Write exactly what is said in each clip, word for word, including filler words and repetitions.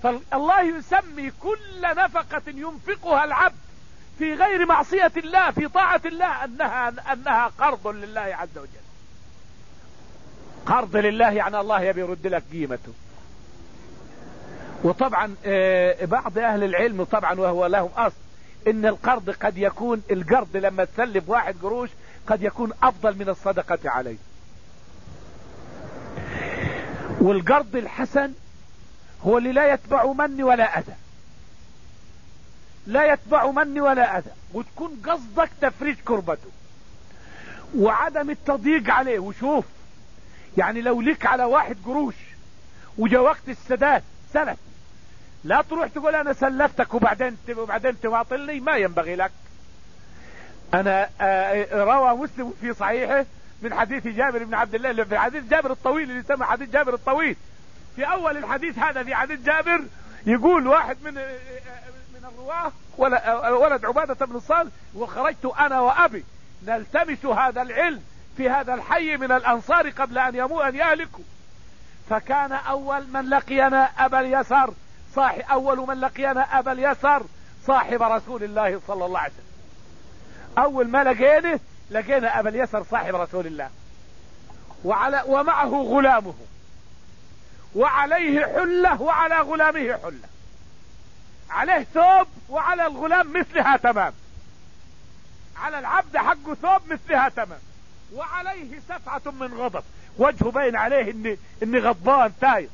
فالله يسمي كل نفقة ينفقها العبد في غير معصية الله في طاعة الله انها انها قرض لله عز وجل. قرض لله يعني الله يبي يرد لك قيمته. وطبعا بعض اهل العلم طبعا وهو لهم اصل ان القرض قد يكون، القرض لما تسلف واحد قروش قد يكون افضل من الصدقة عليه. والقرض الحسن هو اللي لا يتبع مني ولا اذى، لا يتبع مني ولا اذى، وتكون قصدك تفريج كربته وعدم التضييق عليه. وشوف يعني لو لك على واحد قروش وجا وقت السداد سلف، لا تروح تقول انا سلفتك وبعدين وبعدين تواطلني، ما ينبغي لك. انا روى مسلم في صحيحه من حديث جابر بن عبد الله، في حديث جابر الطويل اللي يسمى حديث جابر الطويل. في اول الحديث هذا في حديث جابر يقول واحد من من الرواه ولد عبادة بن الصالح: وخرجت انا وابي نلتمس هذا العلم في هذا الحي من الانصار قبل ان يموت ان يهلكوا، فكان اول من لقينا ابا اليسار صاحب اول من لقينا ابا اليسار صاحب رسول الله صلى الله عليه وسلم. اول ما لقينه لقينا ابا اليسار صاحب رسول الله، وعلى ومعه غلامه وعليه حلة وعلى غلامه حلة، عليه ثوب وعلى الغلام مثلها تمام، على العبد حقه ثوب مثلها تمام، وعليه سفعة من غضب، وجهه باين عليه اني اني غضبان تاير.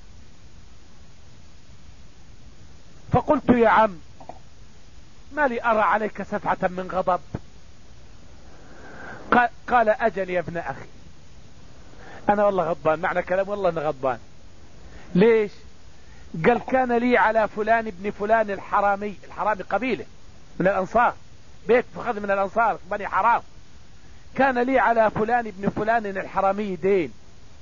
فقلت يا عم ما لي ارى عليك سفعة من غضب؟ قال, قال اجل يا ابن اخي انا والله غضبان. معنى كلام والله انا غضبان. ليش؟ قال كان لي على فلان ابن فلان الحرامي، الحرامي قبيلة من الانصار، بيت فخذ من الانصار بني حرام، كان لي على فلان ابن فلان الحرامي دين،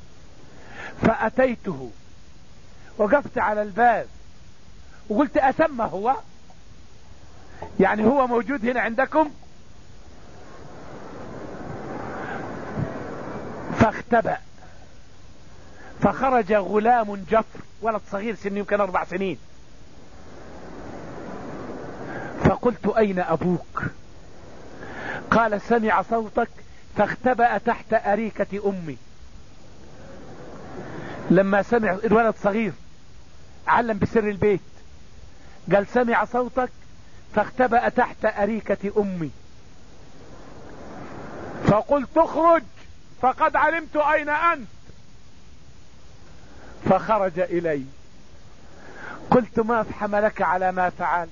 فأتيته وقفت على الباب وقلت أسمى هو، يعني هو موجود هنا عندكم؟ فاختبأ، فخرج غلام جفر، ولد صغير سنه يمكن اربع سنين، فقلت اين ابوك؟ قال سمع صوتك فاختبأ تحت اريكة امي. لما سمع الولد صغير علم بسر البيت، قال سمع صوتك فاختبأ تحت اريكة امي، فقلت اخرج فقد علمت اين انت. فخرج الي، قلت ما حملك على ما فعل؟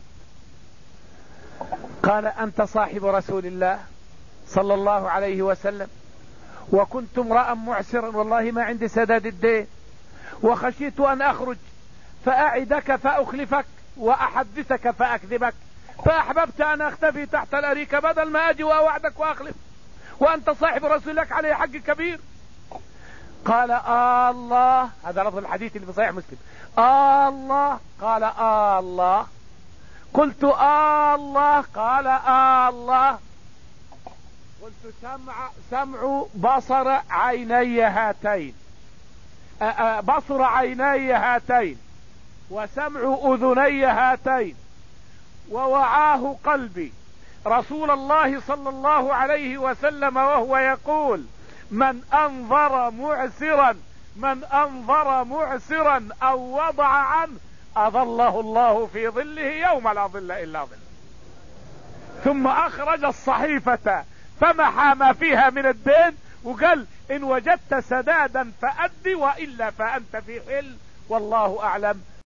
قال انت صاحب رسول الله صلى الله عليه وسلم، وكنت امرأ معسرا والله ما عندي سداد الدين، وخشيت ان اخرج فاعدك فاخلفك واحدثك فاكذبك، فاحببت ان اختفي تحت الاريكة بدل ما اجي واوعدك واخلف، وانت صاحب رسول لك عليه حق كبير. قال آه الله، هذا لفظ الحديث اللي في صحيح مسلم، آه الله. قال آه الله. قلت آه الله. قال آه الله. قلت سمع سمع بصر عيني هاتين، آه آه بصر عيني هاتين وسمع اذني هاتين ووعاه قلبي رسول الله صلى الله عليه وسلم وهو يقول: من انظر معسرا من انظر معسرا او وضع عنه اظله الله في ظله يوم لا ظل الا ظله. ثم اخرج الصحيفة فمحى ما فيها من الدين وقال: ان وجدت سدادا فأدي والا فانت في حل، والله اعلم.